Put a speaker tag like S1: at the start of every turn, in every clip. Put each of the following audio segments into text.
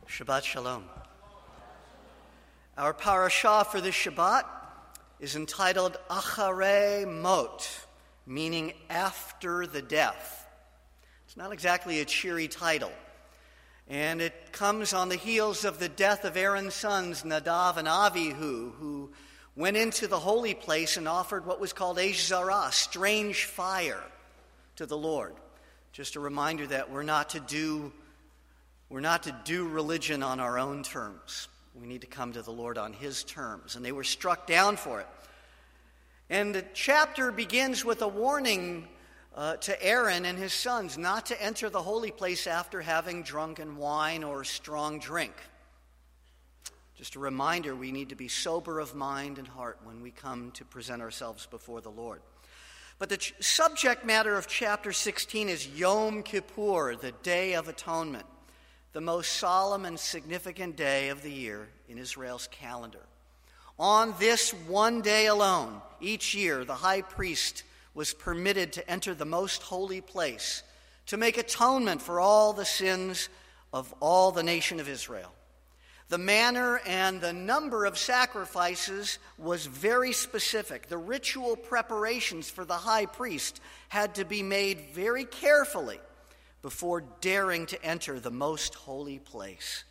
S1: Shabbat Shalom. Our parashah for this Shabbat is entitled Acharei Mot, meaning after the death. It's not exactly a cheery title, and it comes on the heels of the death of Aaron's sons, Nadav and Avihu, who went into the holy place and offered what was called Eish Zarah, strange fire, to the Lord. Just a reminder that we're not to do religion on our own terms. We need to come to the Lord on His terms. And they were struck down for it. And the chapter begins with a warning to Aaron and his sons not to enter the holy place after having drunken wine or strong drink. Just a reminder, we need to be sober of mind and heart when we come to present ourselves before the Lord. But the subject matter of chapter 16 is Yom Kippur, the Day of Atonement, the most solemn and significant day of the year in Israel's calendar. On this one day alone, each year, the high priest was permitted to enter the most holy place to make atonement for all the sins of all the nation of Israel. The manner and the number of sacrifices was very specific. The ritual preparations for the high priest had to be made very carefully before daring to enter the most holy place.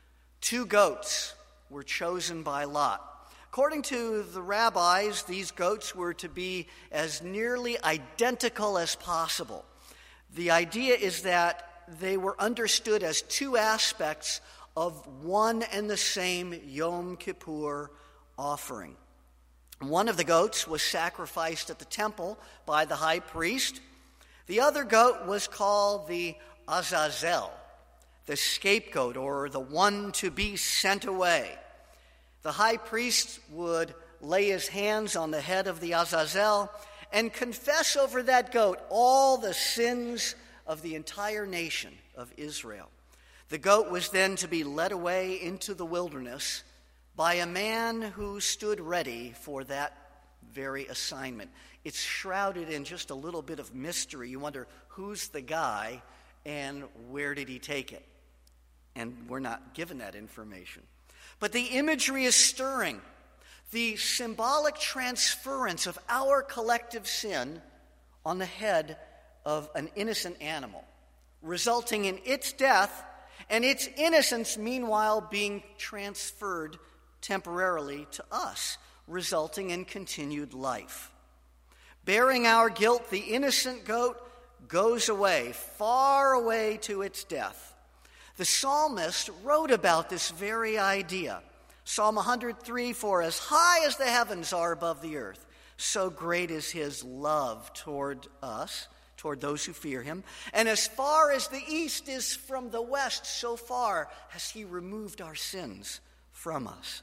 S1: 2 goats were chosen by lot. According to the rabbis, these goats were to be as nearly identical as possible. The idea is that they were understood as 2 aspects of one and the same Yom Kippur offering. One of the goats was sacrificed at the temple by the high priest. The other goat was called the Azazel, the scapegoat, or the one to be sent away. The high priest would lay his hands on the head of the Azazel and confess over that goat all the sins of the entire nation of Israel. The goat was then to be led away into the wilderness by a man who stood ready for that very assignment. It's shrouded in just a little bit of mystery. You wonder, who's the guy and where did he take it? And we're not given that information. But the imagery is stirring. The symbolic transference of our collective sin on the head of an innocent animal, resulting in its death and its innocence, meanwhile, being transferred temporarily to us, resulting in continued life. Bearing our guilt, the innocent goat goes away, far away to its death. The psalmist wrote about this very idea. Psalm 103, "For as high as the heavens are above the earth, so great is His love toward us, toward those who fear Him. And as far as the east is from the west, so far has He removed our sins from us."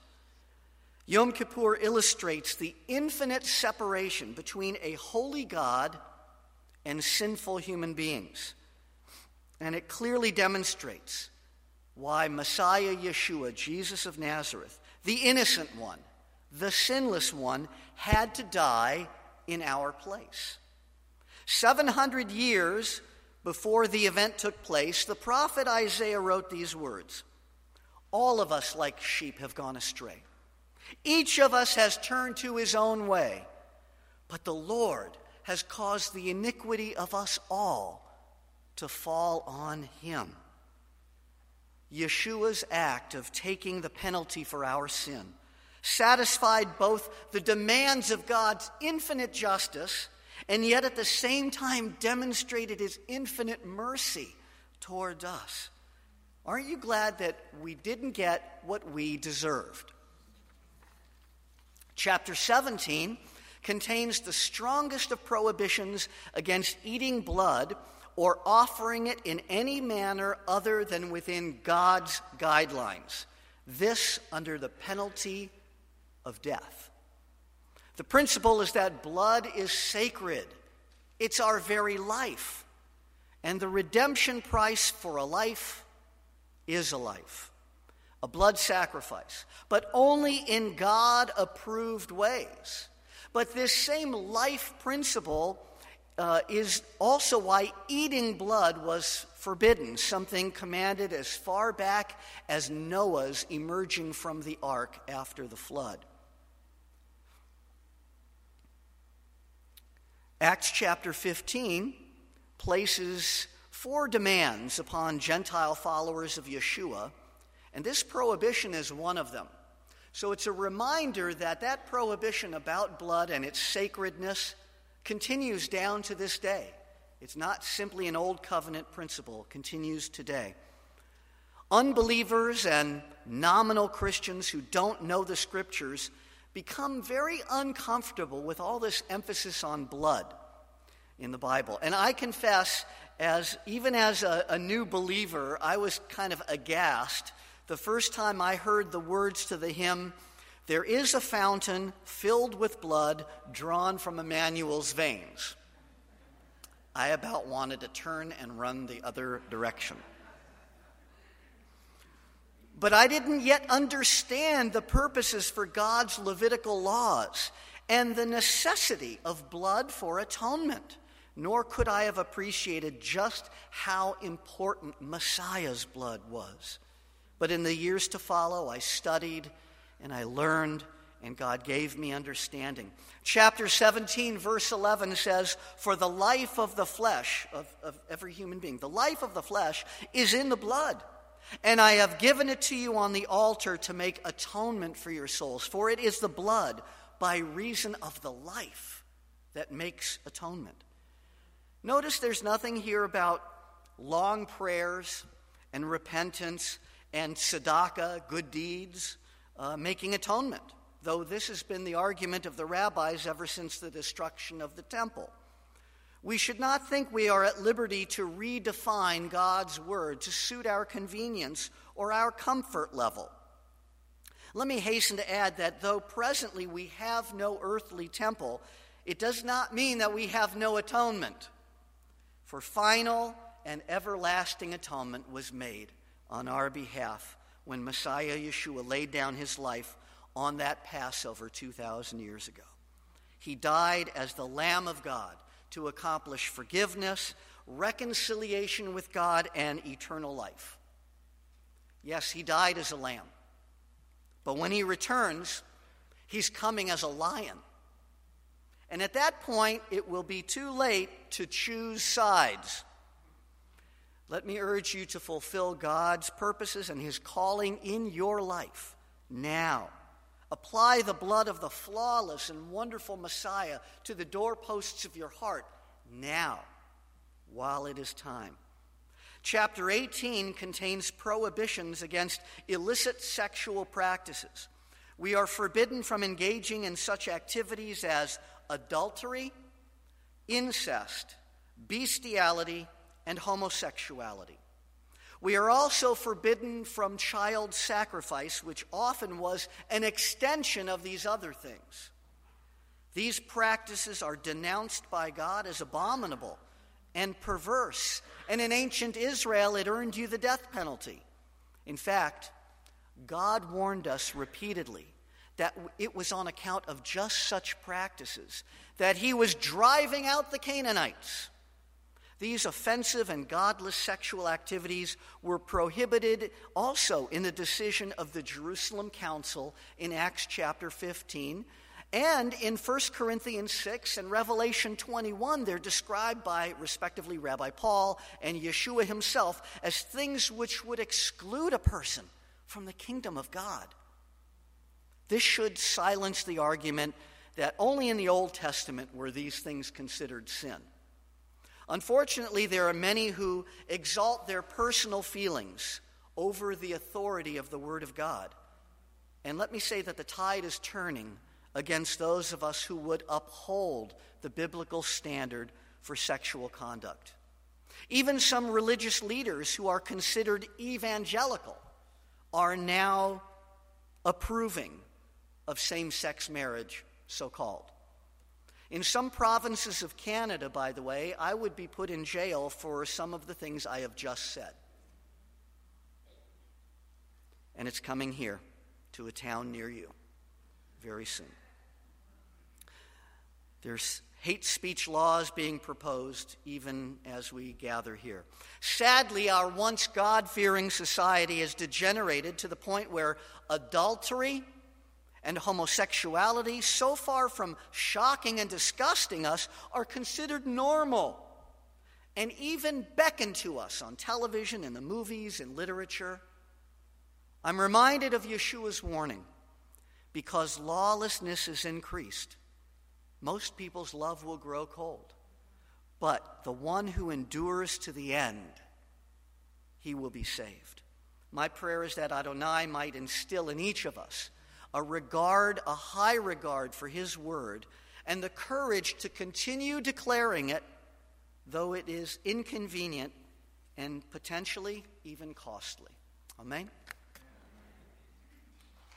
S1: Yom Kippur illustrates the infinite separation between a holy God and sinful human beings. And it clearly demonstrates why Messiah Yeshua, Jesus of Nazareth, the innocent one, the sinless one, had to die in our place. 700 years before the event took place, the prophet Isaiah wrote these words: "All of us like sheep have gone astray. Each of us has turned to his own way, but the Lord has caused the iniquity of us all to fall on Him." Yeshua's act of taking the penalty for our sin satisfied both the demands of God's infinite justice and yet at the same time demonstrated His infinite mercy towards us. Aren't you glad that we didn't get what we deserved? Chapter 17 contains the strongest of prohibitions against eating blood or offering it in any manner other than within God's guidelines. This under the penalty of death. The principle is that blood is sacred. It's our very life. And the redemption price for a life is a life. A blood sacrifice. But only in God-approved ways. But this same life principle is also why eating blood was forbidden, something commanded as far back as Noah's emerging from the ark after the flood. Acts chapter 15 places 4 demands upon Gentile followers of Yeshua, and this prohibition is one of them. So it's a reminder that that prohibition about blood and its sacredness continues down to this day. It's not simply an old covenant principle, it continues today. Unbelievers and nominal Christians who don't know the scriptures become very uncomfortable with all this emphasis on blood in the Bible. And I confess, even as a new believer, I was kind of aghast the first time I heard the words to the hymn, "There is a fountain filled with blood drawn from Emmanuel's veins." I about wanted to turn and run the other direction. But I didn't yet understand the purposes for God's Levitical laws and the necessity of blood for atonement, nor could I have appreciated just how important Messiah's blood was. But in the years to follow, I studied and I learned, and God gave me understanding. Chapter 17, verse 11 says, "For the life of the flesh," of every human being, "the life of the flesh is in the blood. And I have given it to you on the altar to make atonement for your souls. For it is the blood by reason of the life that makes atonement." Notice there's nothing here about long prayers and repentance and tzedakah, good deeds, making atonement, though this has been the argument of the rabbis ever since the destruction of the temple. We should not think we are at liberty to redefine God's word to suit our convenience or our comfort level. Let me hasten to add that though presently we have no earthly temple, it does not mean that we have no atonement. For final and everlasting atonement was made on our behalf when Messiah Yeshua laid down his life on that Passover 2,000 years ago. He died as the Lamb of God to accomplish forgiveness, reconciliation with God, and eternal life. Yes, he died as a lamb. But when he returns, he's coming as a lion. And at that point, it will be too late to choose sides. Let me urge you to fulfill God's purposes and his calling in your life now. Apply the blood of the flawless and wonderful Messiah to the doorposts of your heart now, while it is time. Chapter 18 contains prohibitions against illicit sexual practices. We are forbidden from engaging in such activities as adultery, incest, bestiality, and homosexuality. We are also forbidden from child sacrifice, which often was an extension of these other things. These practices are denounced by God as abominable and perverse, and in ancient Israel it earned you the death penalty. In fact, God warned us repeatedly that it was on account of just such practices that he was driving out the Canaanites. These offensive and godless sexual activities were prohibited also in the decision of the Jerusalem Council in Acts chapter 15. And in 1 Corinthians 6 and Revelation 21, they're described by, respectively, Rabbi Paul and Yeshua himself as things which would exclude a person from the kingdom of God. This should silence the argument that only in the Old Testament were these things considered sin. Unfortunately, there are many who exalt their personal feelings over the authority of the Word of God. And let me say that the tide is turning against those of us who would uphold the biblical standard for sexual conduct. Even some religious leaders who are considered evangelical are now approving of same-sex marriage, so-called. In some provinces of Canada, by the way, I would be put in jail for some of the things I have just said. And it's coming here to a town near you very soon. There's hate speech laws being proposed even as we gather here. Sadly, our once God-fearing society has degenerated to the point where adultery and homosexuality, so far from shocking and disgusting us, are considered normal and even beckon to us on television, in the movies, in literature. I'm reminded of Yeshua's warning. Because lawlessness is increased, most people's love will grow cold. But the one who endures to the end, he will be saved. My prayer is that Adonai might instill in each of us a high regard for his word, and the courage to continue declaring it, though it is inconvenient and potentially even costly. Amen.